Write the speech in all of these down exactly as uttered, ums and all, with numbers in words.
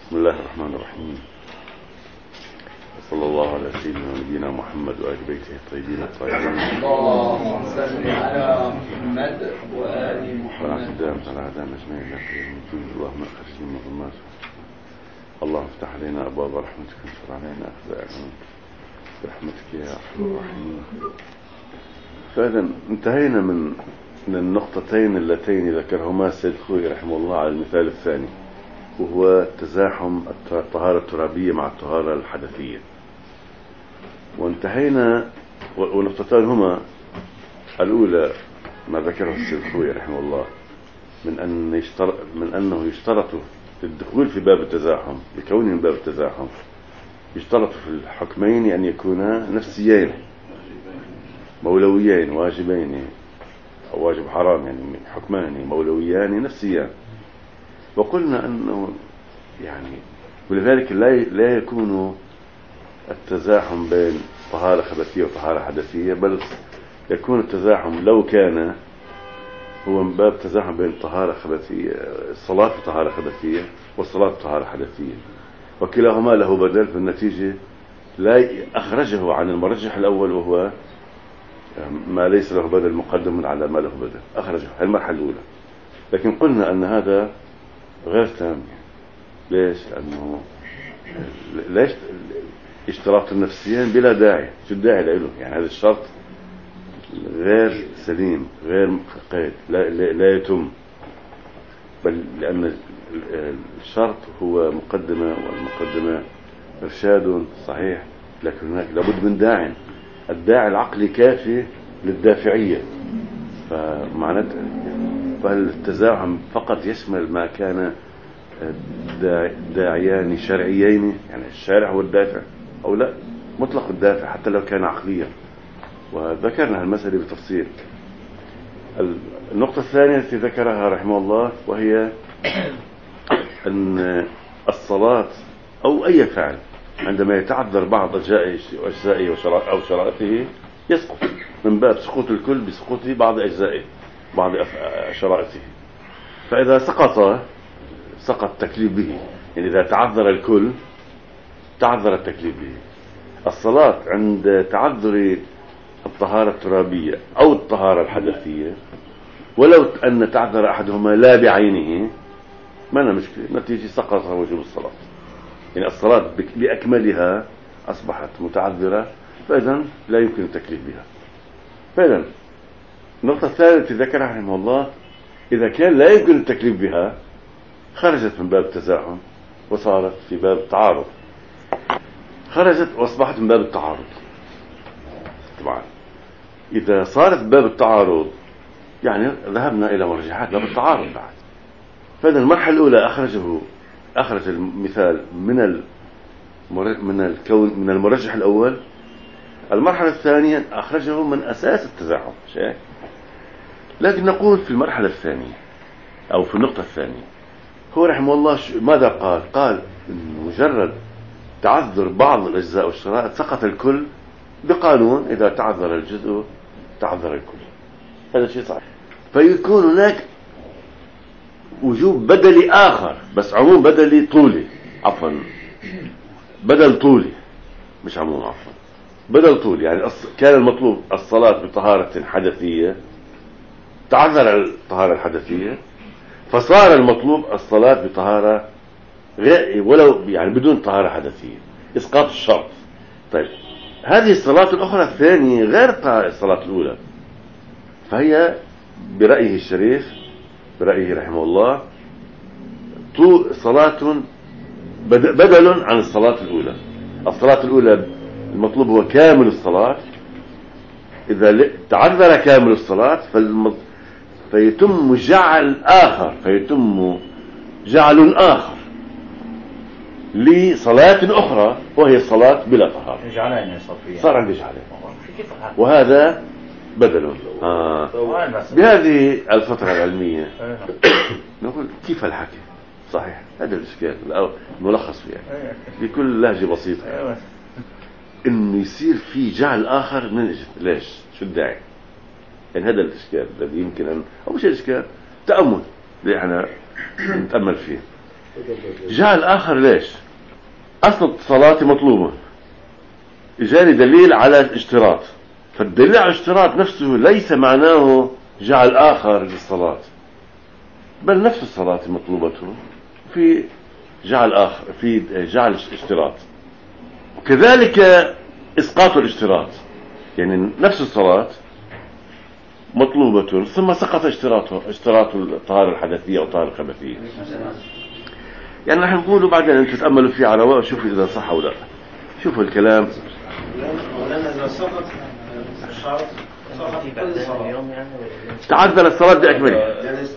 بسم الله الرحمن الرحيم. صلى الله على سيدنا ونبينا محمد وآل بيته الطيبين الطاهرين. اللهم صل على محمد وآل محمد. وعلى الدام على عدام أجمعين لا خير من دون اللهم أخرجنا من الظلمات. اللهم افتح علينا أبواب رحمتك وانشر علينا أخزائنا برحمتك يا أرحم الراحمين. فإذا انتهينا من من النقطتين اللتين ذكرهما السيد الخوئي رحمه الله على المثال الثاني، وهو تزاحم الطهارة الترابية مع الطهارة الحدثية. وانتهينا ونقطتان هما الأولى ما ذكره السيد الخوئي رحمه الله من أن يشترط من أنه يشترط للدخول في باب التزاحم لكونه من باب التزاحم يشترط في الحكمين أن يكونا نفسيين مولويين واجبين أو واجب حرام، يعني حكمان مولويان نفسيان. وقلنا أنه يعني ولذلك لا لا يكون التزاحم بين طهارة خبثية وطهارة حدثية، بل يكون التزاحم لو كان هو من باب تزاحم بين طهارة خبثية، الصلاة في طهارة خبثية والصلاة في طهارة حدثية، وكلاهما له بدل. في النتيجة لا أخرجه عن المرجح الأول وهو ما ليس له بدل مقدم على ما له بدل، أخرجه المرحلة الأولى. لكن قلنا أن هذا غير تام. ليش؟ لأنه ليش اشتراط النفسيين بلا داعي؟ شو الداعي له؟ يعني هذا الشرط غير سليم، غير قيد، لا, لا, لا يتم، بل لأن الشرط هو مقدمة، والمقدمة إرشاد صحيح، لكن هناك لابد من داعي. الداعي العقلي كافي للدافعية. فمعناته فالتزاحم فقط يشمل ما كان داعيان شرعيين، يعني الشارع هو الدافع، أو لا مطلق الدافع حتى لو كان عقليا. وذكرنا المسألة بتفصيل. النقطة الثانية التي ذكرها رحمه الله وهي أن الصلاة أو أي فعل عندما يتعذر بعض أجزائه أو شرائطه يسقط من باب سقوط الكل بسقوط بعض أجزائه بعض شرائطه. فإذا سقط سقط التكليف به، يعني إذا تعذر الكل تعذر التكليف به. الصلاة عند تعذر الطهارة الترابية أو الطهارة الحدثية ولو أن تعذر أحدهما لا بعينه ما لنا مشكلة، نتيجة سقط وجوب الصلاة. يعني الصلاة بأكملها أصبحت متعذرة، فإذا لا يمكن التكليف بها. فإذا النقطة الثالثة التي ذكرها رحمه الله، إذا كان لا يمكن التكليف بها خرجت من باب التزاحم وصارت في باب التعارض، خرجت وأصبحت من باب التعارض. طبعا إذا صارت باب التعارض يعني ذهبنا إلى مرجحات باب التعارض بعد. فإذا المرحلة الأولى أخرجه أخرج المثال من من الكون من المرجح الأول. المرحلة الثانية أخرجه من أساس التزاحم شيء. لكن نقول في المرحلة الثانية أو في النقطة الثانية هو رحمه الله ماذا قال؟ قال إن مجرد تعذر بعض الأجزاء والشرائط سقط الكل بقانون، إذا تعذر الجزء تعذر الكل. هذا شيء صحيح. فيكون هناك وجوب بدلي آخر، بس عموم بدلي طولي، عفوا بدل طولي مش عموم، عفوا بدل طولي. يعني كان المطلوب الصلاة بطهارة حدثية، تعذر الطهارة الحدثية، فصار المطلوب الصلاة بطهارة غير ولو يعني بدون طهارة حدثية، إسقاط الشرط. طيب هذه الصلاة الأخرى الثانية غير الصلاة الأولى، فهي برأيه الشريف برأيه رحمه الله صلاة بدل عن الصلاة الأولى. الصلاة الأولى المطلوب هو كامل الصلاة، إذا تعذر كامل الصلاة فيتم جعل آخر فيتم جعل آخر لصلاة أخرى وهي الصلاة بلا طهارة. صار عندي جعلين، وهذا بدل. آه. بهذه الفترة العلمية نقول كيف الحكي صحيح؟ هذا الإشكال الملخص فيها بكل لهجة بسيطة، إنه يصير في جعل آخر من ليش؟ شو الداعي؟ يعني هذا الإشكال الذي يمكن أن أو مش الإشكال، تأمل اللي إحنا نتأمل فيه. جعل آخر ليش؟ أصل الصلاة مطلوبة، إجاني دليل على الاشتراط، فالدليل على الاشتراط نفسه ليس معناه جعل آخر للصلاة، بل نفس الصلاة مطلوبته في جعل آخر، في جعل اشتراط. وكذلك إسقاط الاشتراط، يعني نفس الصلاة مطلوبة ثم سقط اشتراطه، اشتراط الطهارة الحدثية أو الطهارة الخبثية. يعني نحن نقول بعدين أنتم تتأملوا فيه على رواء وشوفوا إذا صح أو لا. شوفوا الكلام. تعذر الصلاة بأكملها،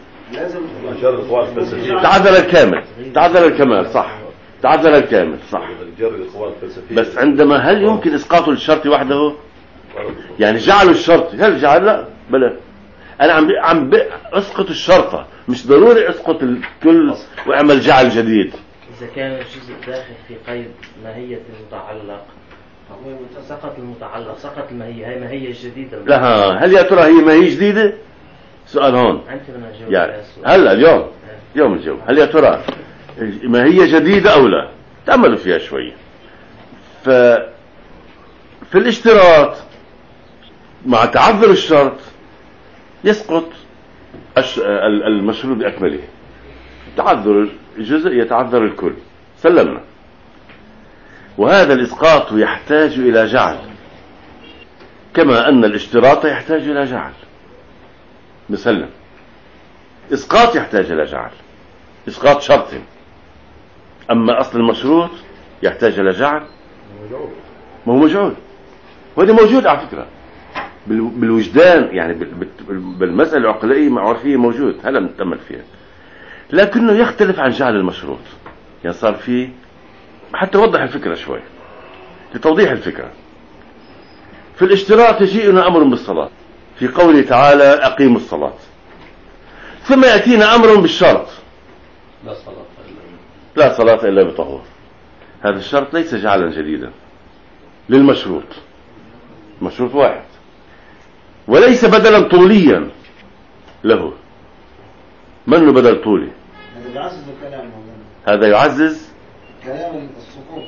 تعذر الكامل، تعذر الكمال، صح، تعذر الكامل، صح. بس عندما هل يمكن إسقاط الشرط وحده؟ يعني جعلوا الشرط، هل جعل؟ لا، بلا. أنا عم عم أسقط الشرطة، مش ضروري أسقط الكل وأعمل جعل جديد. إذا كان الجزء داخل في قيد ماهية المتعلق سقط المتعلق، سقط الماهية، هي ماهية جديدة. لا، هل يا ترى هي ماهية جديدة؟ سؤال هون. يعني هلا اليوم يوم الجو، هل يا ترى ماهية جديدة أو لا؟ تأملوا فيها شوية. ف في الاشتراط مع تعذر الشرط يسقط المشروط بأكمله. تعذر الجزء يتعذر الكل، سلمنا. وهذا الإسقاط يحتاج إلى جعل، كما أن الاشتراط يحتاج إلى جعل. مسلم. إسقاط يحتاج إلى جعل، إسقاط شرط. أما أصل المشروط يحتاج إلى جعل، ما هو مجعول، وهذا موجود على فكرة بالوجدان، يعني بالمسألة العقلائية معرفية موجود، هلا نتأمل فيها. لكنه يختلف عن جعل المشروط. يعني صار فيه، حتى وضح الفكرة شوي لتوضيح الفكرة. في الاشتراط يجيئنا أمر بالصلاة في قوله تعالى أقيموا الصلاة، ثم يأتينا أمر بالشرط لا صلاة لا صلاة إلا بطهور. هذا الشرط ليس جعلا جديدا للمشروط، مشروط واحد، وليس بدلا طوليا له. منه بدل طولي؟ هذا يعزز كلامه، هذا يعزز كلام السقوط.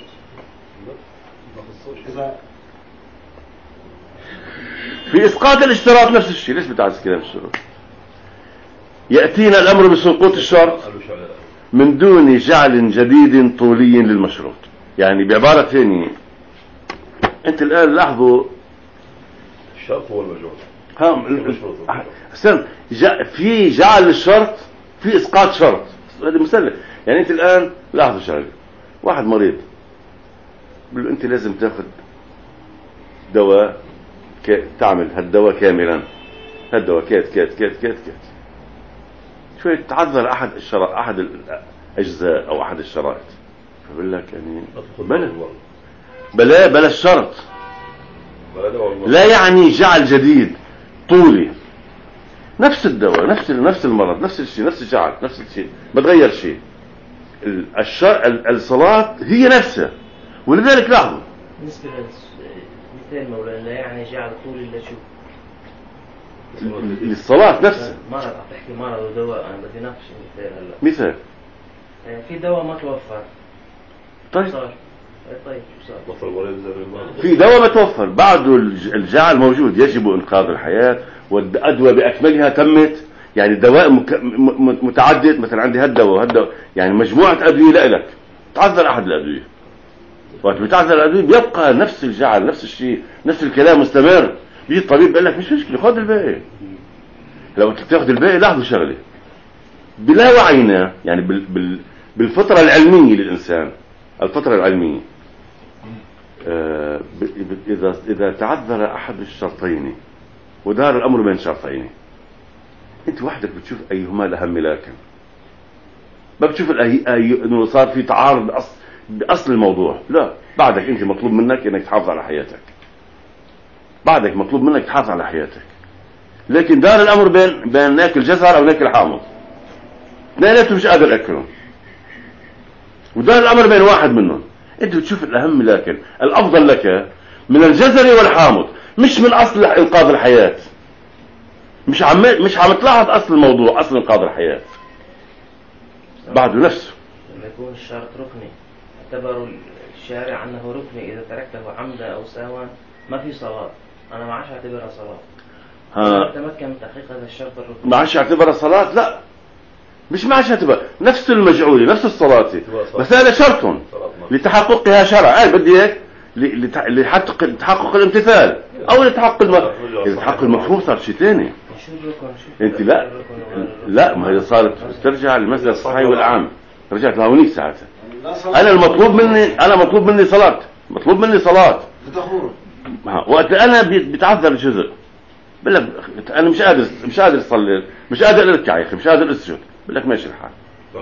إذا في إسقاط الاشتراط نفس الشيء. ليش بتعزز كلام الشروط؟ يأتينا الأمر بسقوط الشرط من دون جعل جديد طولي للمشروط. يعني بعبارة ثانية، أنت الآن لاحظوا الشرط هو المجهول. ها استنى، في جعل الشرط، في إسقاط شرط، هذا مسلم. يعني أنت الآن لاحظوا شغله، واحد مريض بقول له أنت لازم تاخذ دواء، تعمل هالدواء كاملا، هالدواء كات كات كات كات كات شوي تعذر أحد الشرائط، أحد الأجزاء أو أحد الشرائط، فبقول لك يعني بلا بلا بلا الشرط، لا يعني جعل جديد طولي، نفس الدواء، نفس نفس المرض، نفس الشيء، نفس الجعل، نفس الشيء، ما تغير شيء. الصلاة هي نفسها. ولذلك لاحظوا بالنسبة للمثال مولانا لا يعني جعل طولي إلا شو للصلاة نفسها. مرض، عم تحكي مرض ودواء، أنا بدي نفس المثال هلا. مثال يعني في دواء ما توفر، طيب صار طيب شو صار؟ في دواء ما توفر، بعده الجعل موجود، يجب إنقاذ الحياة، والأدوية بأكملها تمت. يعني دواء متعدد، مثلا عندي هالدواء وهالدواء، يعني مجموعة أدوية لك، تعذر أحد الأدوية، وقت بتعذر الأدوية بيبقى نفس الجعل، نفس الشيء، نفس الكلام مستمر. بيجي الطبيب بيقول لك مش مشكلة، خذ الباقي. لو تاخذ الباقي لاحظوا شغلة، بلا وعينا، يعني بال بال بالفطرة العلمية للإنسان، الفطرة العلمية، آه إذا إذا تعذر أحد الشرطين ودار الأمر بين شرطين، أنت وحدك بتشوف أيهما الأهم لكن ما بتشوف الأي... أي... إنه صار في تعارض بأصل... بأصل الموضوع. لا، بعدك أنت مطلوب منك إنك تحافظ على حياتك، بعدك مطلوب منك تحافظ على حياتك. لكن دار الأمر بين بين ناكل جزر أو ناكل حامض، اثنيناتهم مش قادر أكلهم، ودار الأمر بين واحد منهم. أنت بتشوف الأهم لكن الأفضل لك من الجزر والحامض، مش من أصل إنقاذ الحياة. مش عم مش عم تلاحظ أصل الموضوع، أصل إنقاذ الحياة بعده نفسه. لما يكون الشرط ركني اعتبروا الشارع أنه ركني، إذا تركته عمدا أو سهوا ما في صلاة، أنا ما عادش أعتبرها صلاة. ها تمكن من تحقيق هذا الشرط الركني. ما عادش اعتبرها صلاة؟ لا، مش ما عادش اعتبرها، نفس المجعول نفس الصلاة، بس هذا شرط لتحققها شرع. أي بدي هيك لتحقق لتحقق الامتثال أو لتحقق الم... إذا تحقق المفهوم صار شيء ثاني. أنت لا لا ما هي صارت ترجع للمسألة الصحيح والعام، رجعت لهونيك ساعتها. أنا المطلوب مني أنا مطلوب مني صلاة، مطلوب مني صلاة. وقت أنا بتعذر الجزء بقول لك أنا مش قادر مش قادر أصلي، مش قادر أركع يا أخي، مش قادر أسجد، بقول لك ماشي الحال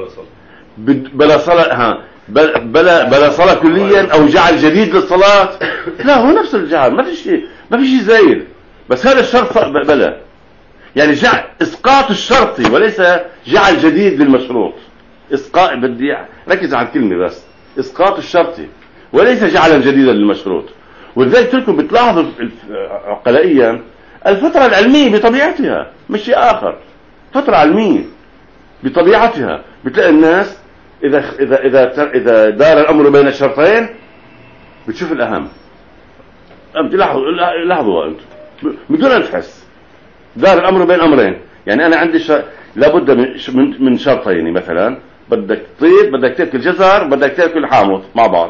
بلا صلاة. ها بلا بلا بلا صلاة كليا أو جعل جديد للصلاة، لا هو نفس الجعل، ما في شيء ما في شيء زايد، بس هذا الشرط بلا يعني جعل إسقاط الشرطي وليس جعل جديد للمشروط. إسقاط بدي ركز على الكلمة بس، إسقاط الشرطي وليس جعلا جديدا للمشروط. ولذلك لكم بتلاحظوا عقلائيا الفترة العلمية بطبيعتها مش شيء آخر، فترة علمية بطبيعتها بتلاقي الناس إذا إذا إذا إذا دار الأمر بين الشرطين بتشوف الأهم. أم تلاحظوا لاحظوا أنتم بدون أن تحس دار الأمر بين أمرين. يعني أنا عندي ش... لابد من من شرطين، مثلا بدك تطيب، بدك تاكل جزر، بدك تاكل حامض مع بعض.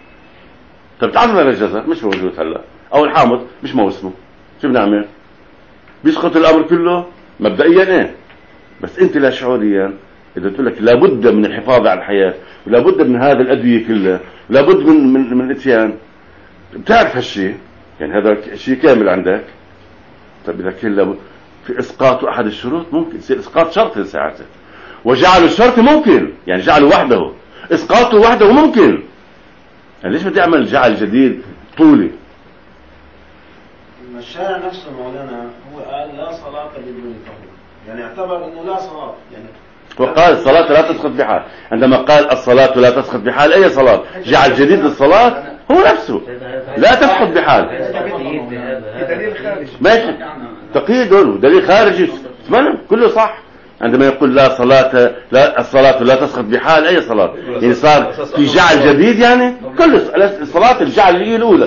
طب تعذر الجزر مش موجود هلا أو الحامض مش موسمه، شو بنعمل؟ بيسقط الأمر كله مبدئيا إيه، بس أنت لا شعوريا إذا تقول لك لابد من الحفاظ على الحياة ولابد من هذا الأدوية كلها لابد من من من الإتيان، بتعرف هالشيء، يعني هذا شيء كامل عندك. طب إذا كان لابد في إسقاط أحد الشروط ممكن يصير إسقاط شرط ساعته، وجعل الشرط ممكن يعني جعله وحده، إسقاطه وحده ممكن. يعني ليش بدي أعمل جعل جديد طولي؟ الشارع نفسه مولانا هو قال لا صلاة بدون طهور، يعني اعتبر انه لا صلاة، يعني وقال الصلاة لا تسقط بحال. عندما قال الصلاة لا تسقط بحال أي صلاة؟ جعل جديد للصلاة هو نفسه لا تسقط بحال. دليل خارجي ماشي، تقييد دليل خارجي كله صح. عندما يقول لا صلاة لا الصلاة لا تسقط بحال أي صلاة، يعني صار في جعل جديد، يعني كل الصلاة الجعل اللي الأولى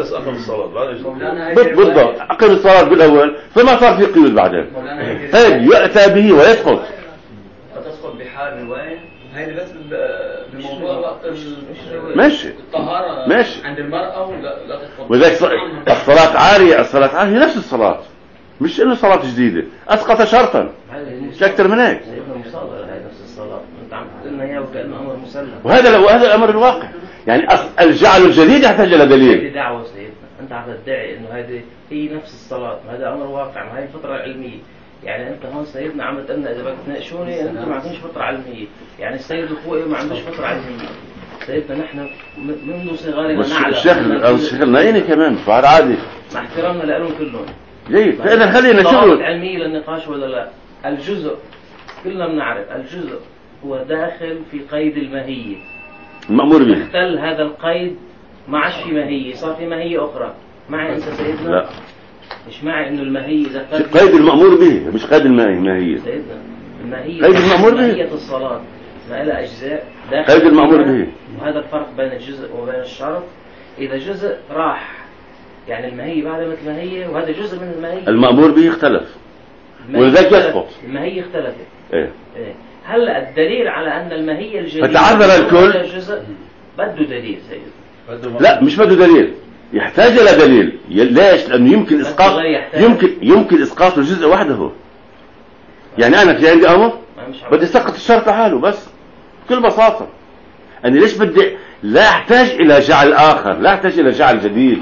بالضبط أقم الصلاة بالأول فما صار في قيود بعدين، هذا يؤتى به ويسقط. تسقط بحال وين؟ هيدي بس بموضوع وقت ماشي الطهارة ماشي عند المرأة ولا لا تسقط. وذلك الصلاة عارية، الصلاة عارية هي نفس الصلاة، مش إنه صلاة جديدة أسقط شرطا، مش أكثر من هيك. هي نفس الصلاة أنت عم تقولنا إياه وكأنه أمر مسلم، وهذا وهذا الأمر الواقع. يعني الجعل الجديد يحتاج إلى دليل. هذه دعوة سيدنا، أنت عم تدعي إنه هذه هي نفس الصلاة، هذا أمر واقع، ما هي الفترة العلمية. يعني أنت هون سيدنا عم تقولنا إذا بدك تناقشوني أنتم ما عندكش فترة علمية، يعني السيد الخوئي ما عندوش فترة علمية. سيدنا نحن منذ صغارنا نعلم. الشيخ الشيخ النايني كمان فعل عادي مع احترامنا لهم كلهم. جيد، فإذا خلينا نشوف علمية للنقاش ولا لا. الجزء كلنا بنعرف الجزء هو داخل في قيد الماهية المأمور به. اختل هذا القيد ما عادش في ماهية، صار في ماهية أخرى. معي أنت سيدنا؟ لا مش معي إنه الماهية إذا قيد المأمور به مش قيد الماهية. سيدنا الماهية قيد المأمور به، ماهية الصلاة ما لها أجزاء داخل قيد المأمور به. وهذا الفرق بين الجزء وبين الشرط. إذا جزء راح يعني الماهية بعد مثل ما هي، وهذا جزء من الماهية المأمور به اختلف ولذلك يسقط. الماهية اختلفت. إيه؟ إيه. هلا الدليل على أن الماهية الجديدة فتعذر الكل جزء بده دليل سيد. لا مش بده دليل، يحتاج إلى دليل. ليش؟ لأنه يمكن إسقاط يمكن يمكن إسقاط الجزء وحده. يعني أنا في عندي أمر بدي أسقط الشرط لحاله بس بكل بساطة. أنا ليش بدي لا أحتاج إلى جعل آخر، لا أحتاج إلى جعل جديد.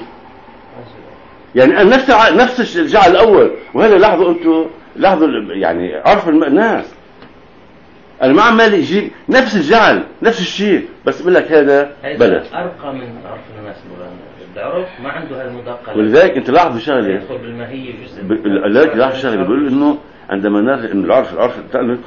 يعني أنا نفس نفس الجعل الأول. وهذا لاحظوا أنتم لاحظوا يعني عرف الناس، أنا ما عمال يجيب نفس الجعل نفس الشيء، بس بقول لك هذا بلد أرقى من عرف الناس. العرف ما عنده هالمدقة. ولذلك أنت لاحظوا شغلة يدخل بالماهية جزء. لذلك لاحظوا شغلة بيقول إنه عندما نرى إنه العرف العرف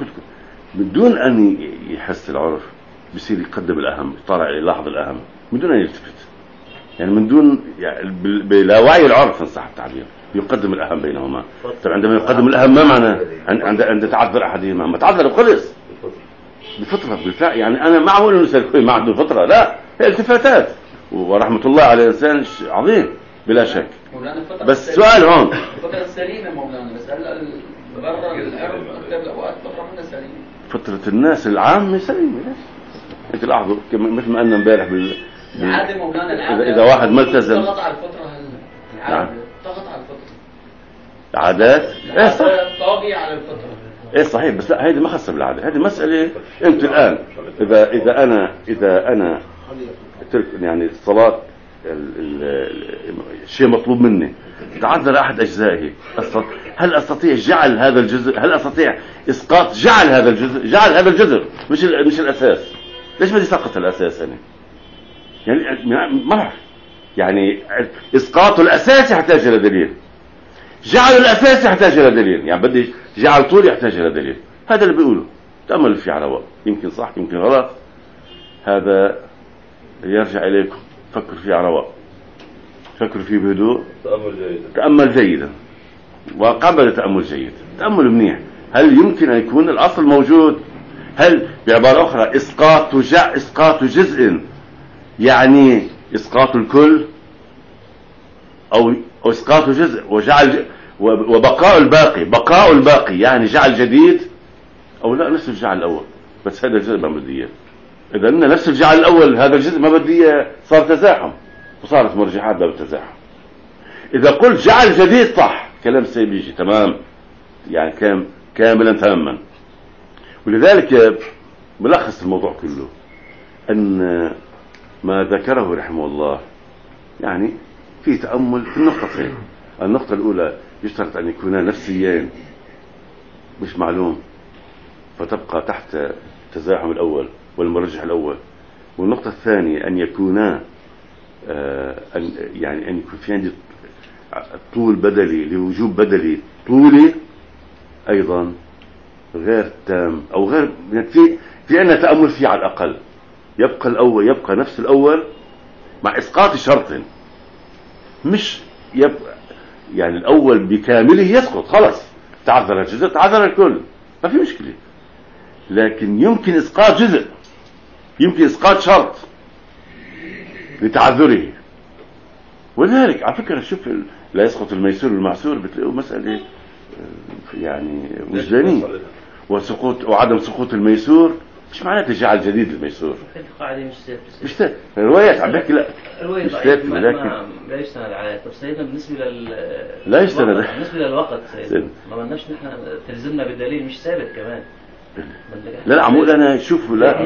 بدون أن يحس العرف بصير يقدم الأهم، يطلع يلاحظ الأهم من دون أن يلتفت، يعني من دون يعني بلا وعي العرف إن صح التعبير يقدم الأهم بينهما. طب عندما يقدم الأهم ما معناه؟ عند عند تعذر أحدهما، ما تعذر وخلص بفطرة بالفعل. يعني أنا معقول إنه يكون ما عنده فطرة؟ لا، هي التفاتات، ورحمة الله على الإنسان عظيم بلا شك. بس سؤال هون، الفطرة السليمة مولانا، بس هلا برا الأرض أكثر الأوقات فطرة منها سليمة. فطرة الناس العامة سليمة. ليش؟ أنت لاحظوا مثل ما قلنا امبارح بال العادة مولانا، العادة إذا واحد ملتزم ضغط على الفطرة هلا. العادة ضغط على الفطرة. عادات إيه صح، طاغية على الفطرة. ايه صحيح، بس لا، هذه ما خاصه بالعاده، هذه مساله. انت الان اذا اذا انا اذا انا ترك يعني الصلاه الشيء مطلوب مني، تعذر احد اجزائه، هل استطيع جعل هذا الجزء، هل استطيع اسقاط جعل هذا الجزء، جعل هذا الجزء مش مش الاساس؟ ليش بدي اسقط الاساس انا؟ يعني ما بعرف، يعني اسقاط الاساس يحتاج الى دليل، جعل الاساس يحتاج الى دليل، يعني بدي جعل طول يحتاج الى دليل. هذا اللي بيقوله، تأمل فيه على وقت، يمكن صح يمكن غلط، هذا يرجع اليكم، فكر فيه على وقت، فكر فيه بهدوء، تأمل جيدا، تأمل جيدا، وقبل تأمل جيد، تأمل منيح. هل يمكن ان يكون الاصل موجود؟ هل بعبارة اخرى اسقاط جع اسقاط جزء يعني اسقاط الكل، او اسقاط جزء وجعل وبقاء الباقي، بقاء الباقي يعني جعل جديد، او لا نفس الجعل الاول بس هذا الجزء ما بدي اياه. اذا قلنا نفس الجعل الاول هذا الجزء ما بدي اياه، صار تزاحم وصارت مرجحات باب التزاحم. اذا قلت جعل جديد صح، كلام سيبيجي تمام، يعني كام كاملا تاما. ولذلك ملخص الموضوع كله ان ما ذكره رحمه الله يعني في تأمل في النقطتين. النقطة الأولى يشترط أن يكونا نفسيين مش معلوم، فتبقى تحت التزاحم الأول والمرجح الأول. والنقطة الثانية أن يكونا آه أن يعني أن يكون في عندي طول بدلي لوجوب بدلي طولي أيضا غير تام أو غير في في عندنا تأمل فيه على الأقل. يبقى الأول يبقى نفس الأول مع إسقاط شرط، مش يبقى يعني الأول بكامله يسقط خلاص، تعذر الجزء تعذر الكل، ما في مشكلة. لكن يمكن إسقاط جزء، يمكن إسقاط شرط لتعذره. ولذلك على فكرة شوف لا يسقط الميسور والمعسور، بتلاقوا مسألة يعني وجدانية. وسقوط وعدم سقوط الميسور مش معناته جعل جديد الميسور، القاعدة مش ثابتة. مش ثابتة، روايات عم بحكي لا رواية مش ثابتة، لكن لا يستند عليها. طب سيدنا بالنسبة لل لا يستند، بالنسبة للوقت سيدنا ما بدناش نحن تلزمنا بدليل مش ثابت كمان. لا لا عمول انا شوف لا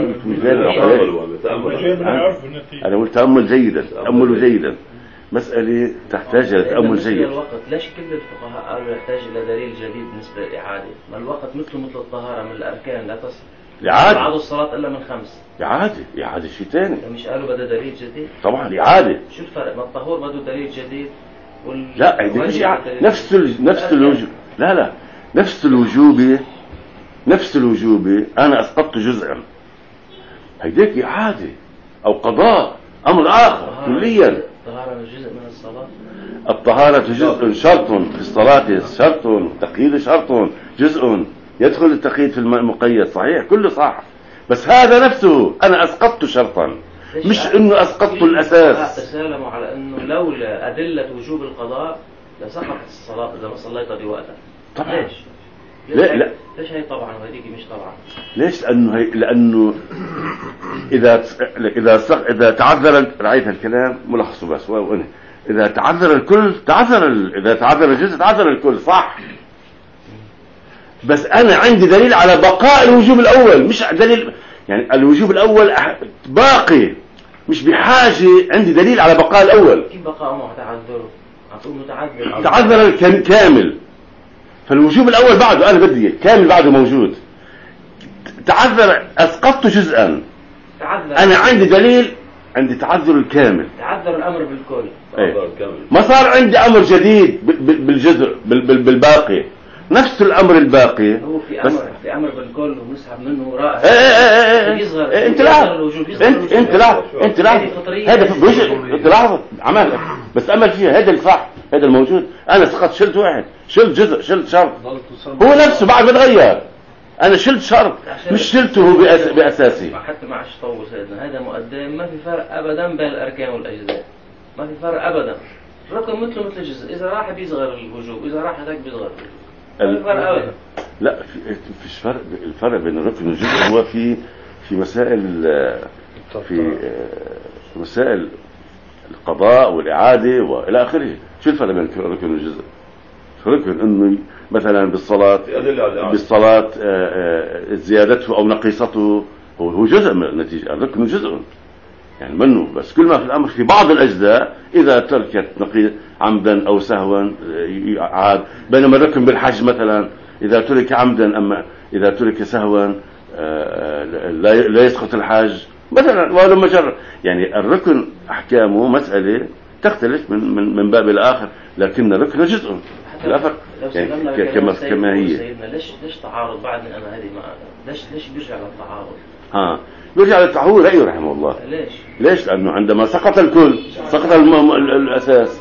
انا قلت تأمل جيدا، تأمل جيدا، مسألة تحتاج الى تأمل جيد. الوقت ليش كل الفقهاء قالوا يحتاج الى دليل جديد بالنسبة للإعادة؟ ما الوقت مثله مثل الطهارة من الأركان لا تصل إعادة بعض الصلاة إلا من خمس. إعادة إعادة شيء ثاني. مش قالوا بده دليل جديد؟ طبعا إعادة. شو الفرق؟ ما الطهور بده دليل جديد وال لا هيدي مش إعادة، نفس ال... نفس الوجوب، لا لا نفس الوجوب، نفس الوجوب أنا أسقطت جزءا، هيديك إعادة أو قضاء أمر آخر كليا. الطهارة جزء من الصلاة. الطهارة جزء شرط في الصلاة، شرط التقييد شرط جزء، يدخل التقييد في المقيد صحيح كله صح، بس هذا نفسه أنا أسقطت شرطا مش إنه أسقطت الأساس. تسالموا على إنه لولا أدلة وجوب القضاء لسقطت الصلاة إذا ما صليت بوقتها. طبعا ليش؟ لا لا ليش هي طبعا وهذيك مش طبعا؟ ليش؟ لأنه هي لأنه إذا إذا إذا تعذر، رأيت الكلام ملخصه بس وأنا إذا تعذر الكل تعذر ال... إذا تعذر الجزء تعذر الكل صح، بس أنا عندي دليل على بقاء الوجوب الأول، مش دليل يعني الوجوب الأول باقي مش بحاجة، عندي دليل على بقاء الأول. كيف بقاء مع تعذره؟ عطوه متعذر تعذر كامل، فالوجوب الأول بعده أنا بدي كامل بعده موجود، تعذر أسقطت جزءا، تعذر أنا عندي دليل، عندي تعذر الكامل، تعذر الأمر بالكل. ايه. ما صار عندي أمر جديد بالجزء بالباقي، نفس الأمر الباقي هو في أمر في أمر بالكل ونسحب منه رائع. ايه ايه ايه يصغر ايه انت لاحظ انت انت لاحظ انت لاحظ هذا انت لاحظ عمالك بس امل فيها، هذا الصح، هذا الموجود. انا سقط شلت واحد، شلت جزء، شلت شرط، هو نفسه بعد ما تغير، انا شلت شرط مش شلته بأس... باساسي. حتى مع طول سيدنا هذا مقدم، ما في فرق ابدا بين الاركان والاجزاء، ما في فرق ابدا. الركن مثله مثل الجزء، اذا راح بيصغر الوجوب، اذا راح هذاك بيصغر الوجوب، ما في فرق ابدا. لا في فيش فرق. الفرق بين الركن والجزء هو في في مسائل في مسائل القضاء والاعاده والى اخره. شو الفرق بين الركن والجزء؟ الركن انه مثلا بالصلاه بالصلاه زيادته او نقيصته هو جزء من النتيجه. الركن جزء يعني منه، بس كل ما في الامر في بعض الاجزاء اذا تركت نقيص عمدا او سهوا عاد. بينما الركن بالحج مثلا اذا ترك عمدا، اما اذا ترك سهوا لا يسقط الحج مثلا ولو مجرد. يعني الركن احكامه مساله تختلف من من من باب الاخر، لكن الركن جزء لا فرق يعني كما كما هي. سيدنا ليش ليش تعارض بعد من انا هذه ما ليش ليش بيرجع للتعارض؟ ها بيرجع للتعارض. هو رأيه رحمه الله. ليش؟ ليش؟ لانه عندما سقط الكل سقط الم... الاساس.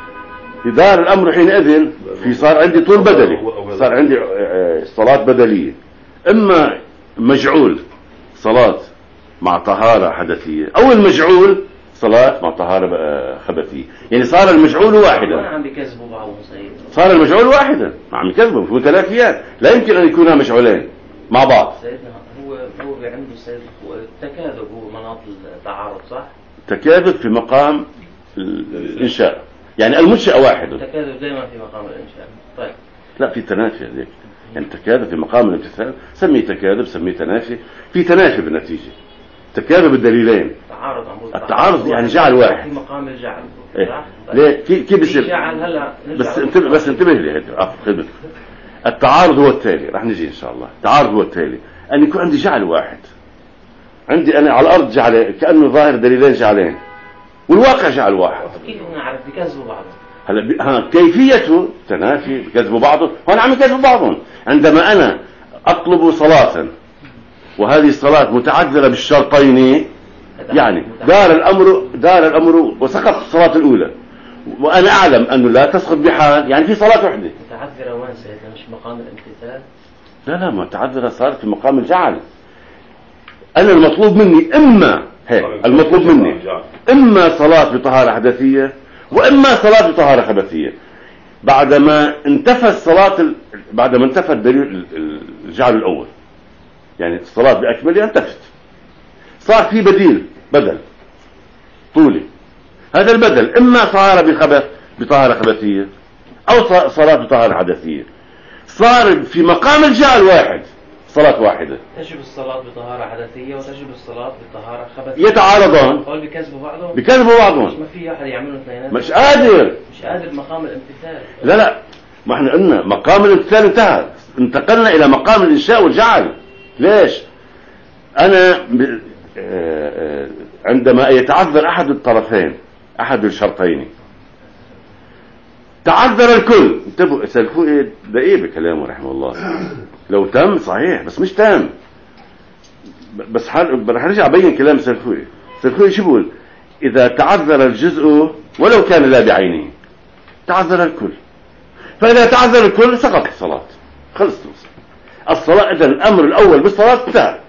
في دار الامر حينئذ في صار عندي طول بدلي، صار عندي صلاه بدليه، اما مجعول صلاه مع طهاره حدثيه او المجعول صلاة مع طهارة خبثية. يعني صار المجعول واحدا. ما عم بيكذبوا بعضهم سيدنا. صار المجعول واحدا، ما عم يكذبوا في متلافيات، لا يمكن أن يكونا مجعولين مع بعض. سيدنا هو هو عنده سيد التكاذب، هو مناط التعارض صح؟ تكاذب في مقام الإنشاء، يعني المنشأ واحد. التكاذب دائما في مقام الإنشاء. طيب. لا في تنافي هذيك، يعني تكاذب في مقام الامتثال، سميه تكاذب سميه تنافي، في تنافي بالنتيجة. تكاذب الدليلين. التعارض التعارض يعني جعل واحد في مقام الجعل. إيه؟ ليه كيف بيصير؟ جعل هلا بس انتبه بس انتبه لي هيك عفوا خدمتك. التعارض هو التالي، راح نجي ان شاء الله. التعارض هو التالي، ان يكون عندي جعل واحد. عندي انا على الارض جعل كانه ظاهر دليلين جعلين، والواقع جعل واحد. كيف نعرف بكذبوا بعضهم؟ هلا ب... ها كيفيته تنافي بكذبوا بعضهم، هون عم يكذبوا بعضهم. عندما انا اطلب صلاة وهذه الصلاة متعذرة بالشرطين، يعني دار الأمر دار الأمر وسقط الصلاة الأولى وأنا أعلم أنه لا تسقط بحال، يعني في صلاة واحدة متعذرة وين سيدنا؟ مش مقام الامتثال؟ لا لا متعذرة صارت في مقام الجعل. أنا المطلوب مني إما هيك المطلوب مني إما صلاة بطهارة حدثية وإما صلاة بطهارة خبثية. بعدما انتفى الصلاة ال... بعدما انتفى الدليل الجعل الأول، يعني الصلاة بأكملها انتفت، صار في بديل بدل طولي. هذا البدل إما طهارة بخبث بطهارة خبثية أو صلاة بطهارة حدثية. صار في مقام الجعل واحد، صلاة واحدة. تجب الصلاة بطهارة حدثية وتجب الصلاة بطهارة خبثية. يتعارضان. قال بكذبوا بعضهم. بكذبوا بعضهم. مش ما في أحد يعملوا اثنين. مش قادر. مش قادر مقام الامتثال. لا لا ما احنا قلنا مقام الامتثال انتهى، انتقلنا إلى مقام الإنشاء والجعل. ليش؟ أنا ب... عندما يتعذر أحد الطرفين أحد الشرطين تعذر الكل. انتبهوا سلفوا دقيق بكلامه رحمه الله. لو تم صحيح بس مش تام. بس رح ارجع ابين كلام سلفوي. سلفوي شو بقول؟ اذا تعذر الجزء ولو كان لا بعينه تعذر الكل، فاذا تعذر الكل سقط الصلاة، خلص الصلاة. اذا الامر الاول بالصلاة انتهى.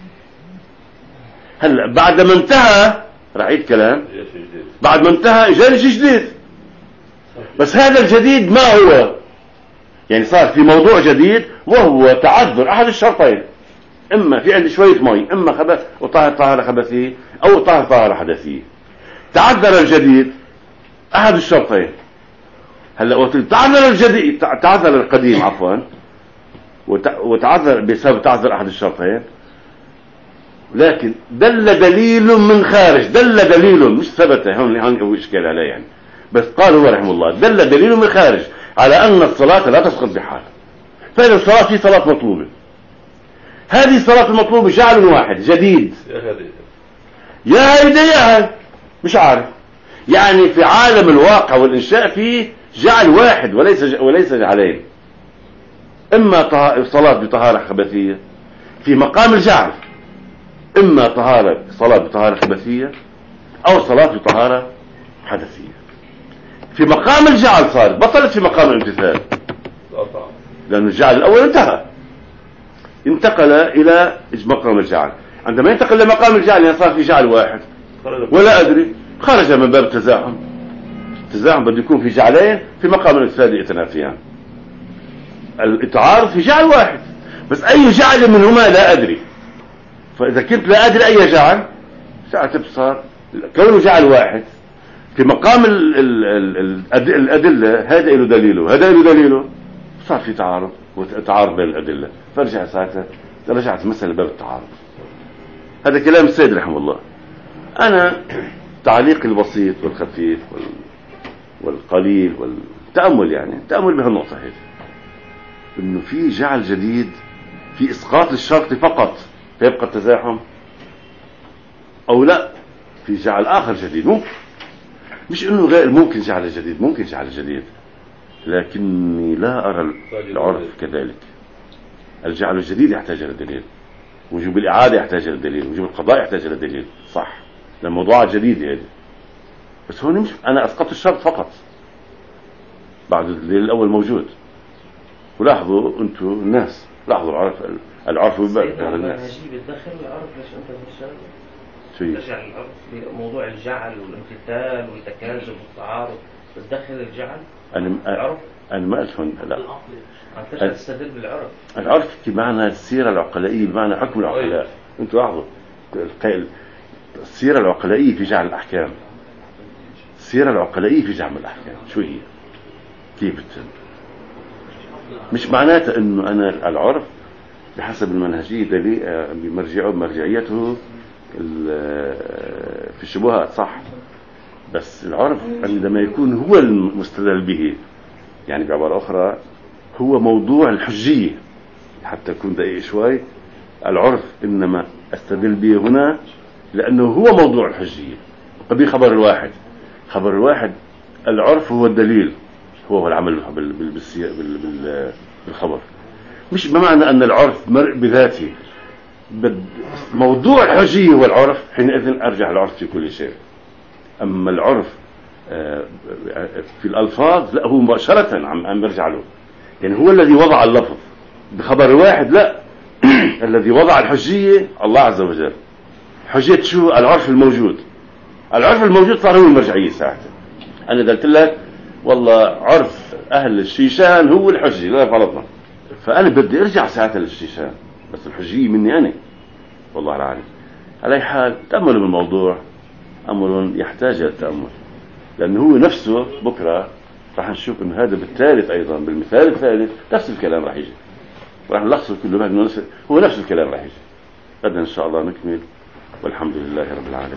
هلا بعد ما انتهى راح اعيد كلام، بعد ما انتهى اجاني شيء جديد، بس هذا الجديد ما هو؟ يعني صار في موضوع جديد وهو تعذر احد الشرطين، اما في عندي شويه مي اما خبث وطهر طهاره خبثيه او طهر طهاره حدثيه. تعذر الجديد احد الشرطين. هلا تعذر الجديد تعذر القديم عفوا وتعذر بسبب تعذر احد الشرطين، لكن دل دليل من خارج، دل دليل مش ثبت هون هون هو اشكال عليه يعني، بس قال هو رحمه الله دل دليل من خارج على ان الصلاه لا تسقط بحال. فإذا الصلاه في صلاه مطلوبه، هذه الصلاه المطلوبه جعل واحد جديد، يا هيدا يا هي مش عارف. يعني في عالم الواقع والانشاء فيه جعل واحد وليس وليس جعلين، اما صلاه بطهاره خبثيه في مقام الجعل، اما طهاره صلاه بطهاره خبثيه او صلاه بطهاره حدثيه. في مقام الجعل صارت بطلت في مقام الامتثال، لأن الجعل الأول انتهى. انتقل إلى مقام الجعل. عندما ينتقل لمقام الجعل يعني صار في جعل واحد ولا أدري، خرج من باب التزاحم. التزاحم بده يكون في جعلين في مقام الثاني يتنافيان. التعارض في جعل واحد، بس أي جعل منهما لا أدري. فإذا كنت لا أدري أي جعل، ساعتها صار كونه جعل واحد في مقام ال ال ال ال الأدلة، هذا له دليله هذا له دليله، صار في تعارض وتعارض بين الأدلة، فرجع ساعتها رجعت مثلا باب التعارض. هذا كلام السيد رحمه الله. أنا تعليقي البسيط والخفيف وال والقليل والتأمل، يعني التأمل بهالنقطة هذه، إنه في جعل جديد في إسقاط الشرط فقط فيبقى التزاحم، أو لا في جعل آخر جديد ممكن. مش إنه غير ممكن جعل جديد، ممكن جعل جديد، لكني لا أرى العرف كذلك. الجعل الجديد يحتاج إلى دليل، وجوب الإعادة يحتاج إلى دليل، وجوب القضاء يحتاج إلى دليل، صح، لموضوعات جديدة هذه. بس هون مش أنا أسقطت الشرط فقط بعد الدليل الأول موجود. ولاحظوا أنتم الناس، لاحظوا العرف العرف بالبال هذا الناس. بتدخل العرف ليش أنت بالشرط؟ ترجع للعرف في موضوع الجعل والامتثال والتكاذب والتعارض، بتدخل الجعل؟ أنا العرف؟ أنا ما أفهم. لا. عم ترجع تستدل بالعرف. العرف بمعنى السيرة العقلائية، بمعنى حكم العقلاء. أنتم لاحظوا السيرة العقلائية في جعل الأحكام، السيرة العقلائية في جعل الأحكام شو هي؟ كيف بتسمى؟ مش معناته إنه أنا العرف بحسب المنهجية دليل بمرجعه مرجعيته في الشبهات، صح، بس العرف عندما يكون هو المستدل به، يعني بعبارة أخرى هو موضوع الحجية. حتى يكون دقيق شوي، العرف إنما أستدل به هنا لأنه هو موضوع الحجية. قبل خبر الواحد، خبر الواحد العرف هو الدليل، هو العمل بالخبر، مش بمعنى أن العرف مرء بذاته. موضوع الحجية هو العرف، حينئذ أرجع العرف في كل شيء. أما العرف في الألفاظ لا، هو مباشرة عم برجع له، يعني هو الذي وضع اللفظ. بخبر الواحد لا، الذي وضع الحجية الله عز وجل. حجية شو؟ العرف الموجود. العرف الموجود صار هو المرجعية ساعتها. أنا قلت لك والله عرف أهل الشيشان هو الحجية، لا فرضنا، فأنا بدي أرجع ساعتها للشيشان، بس الحجية مني أنا، والله العالم. على أي حال تأملوا بالموضوع، أمر يحتاج إلى التأمل، لأنه هو نفسه بكرة راح نشوف إنه هذا بالثالث أيضا، بالمثال الثالث نفس الكلام راح يجي، راح نلخص كله بعد، هو نفس الكلام راح يجي. غدا إن شاء الله نكمل، والحمد لله رب العالمين.